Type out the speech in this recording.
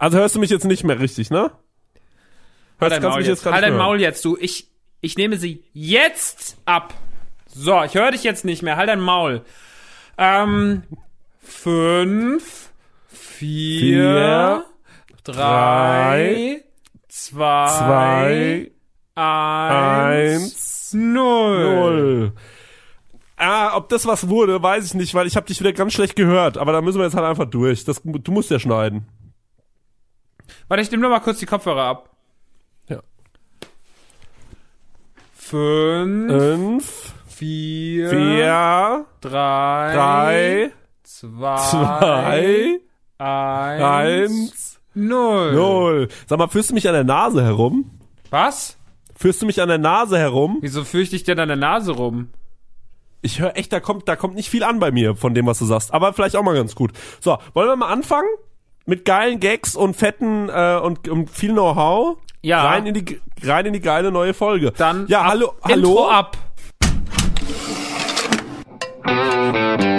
Also hörst du mich jetzt nicht mehr richtig, ne? Halt dein Maul jetzt, du. Ich nehme sie jetzt ab. So, ich höre dich jetzt nicht mehr. Halt dein Maul. 5, 4, 3, 2, 1, 0. Ob das was wurde, weiß ich nicht, weil ich habe dich wieder ganz schlecht gehört. Aber da müssen wir jetzt halt einfach durch. Du musst ja schneiden. Warte, ich nehme nur mal kurz die Kopfhörer ab. Ja. 5, 4, 3, 2, 1, 0. Sag mal, führst du mich an der Nase herum? Was? Führst du mich an der Nase herum? Wieso fürchte ich denn an der Nase rum? Ich höre echt, da kommt nicht viel an bei mir von dem, was du sagst. Aber vielleicht auch mal ganz gut. So, wollen wir mal anfangen? Mit geilen Gags und fetten und viel Know-how? Ja. Rein in die geile neue Folge. Dann ja, hallo. Intro ab.